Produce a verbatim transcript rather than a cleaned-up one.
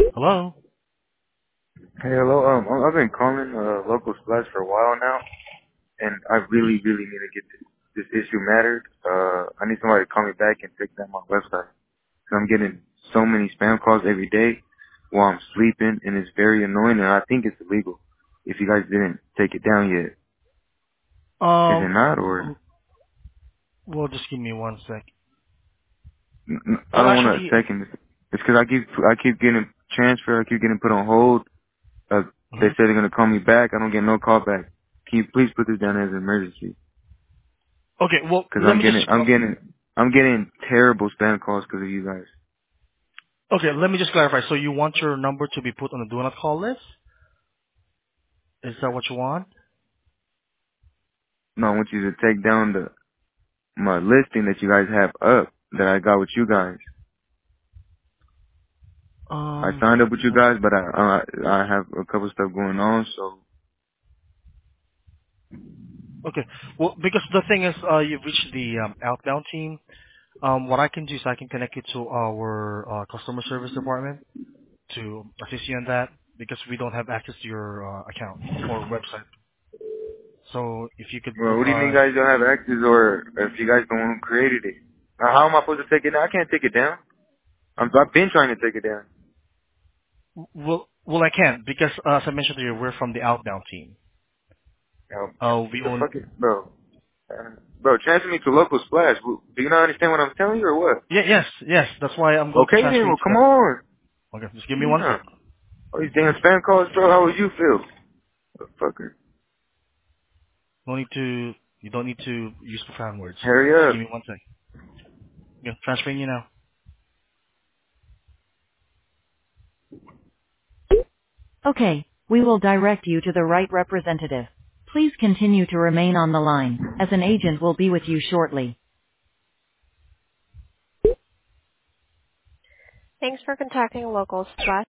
Hello? Hey, hello. Um, I- I've been calling uh, local splash for a while now, and I really, really need to get this, this issue mattered. Uh, I need somebody to call me back and fix down my website. So I'm getting so many spam calls every day while I'm sleeping, and it's very annoying, and I think it's illegal. If you guys didn't take it down yet, is it Um, not? Or well, just give me one sec. n- n- I Well, don't want to actually, second this. It's because I keep I keep getting transferred. I keep getting put on hold. Uh, they mhm. said they're gonna call me back. I don't get no call back. Can you please put this down as an emergency? Okay, well, Cause let I'm me just, getting, I'm getting, I'm getting terrible spam calls because of you guys. okay, let me just clarify. So you want your number to be put on the do not call list? Is that what you want? No, I want you to take down the my listing that you guys have up that I got with you guys. I Um, signed up with you guys, but I uh, I have a couple stuff going on, so okay. Well, because the thing is, uh, you've reached the um, outbound team. Um, what I can do is I can connect you to our uh, customer service department to assist you on that because we don't have access to your uh, account or website. So if you could, well, what do you mean uh, you guys don't have access, or if you guys the one who created it? Now, how am I supposed to take it down? I can't take it down. I'm, I've been trying to take it down. well, well, I can't because uh, as I mentioned to you, we're from the outbound team. Now, Uh, what we the own. fuck is, bro? Uh, bro, transfer me to local splash. Do you not understand what I'm telling you, or what? Yeah, yes, yes. That's why I'm going to Okay transfer then, you well, to come them. on. Okay, just give me one Yeah. sec. All these damn spam calls, bro. How would you feel? Motherfucker. No need to. You don't need to use profound words. Just Hurry give up. me one sec. Yeah, transferring you now. Okay, we will direct you to the right representative. Please continue to remain on the line, as an agent will be with you shortly. Thanks for contacting Local Splash.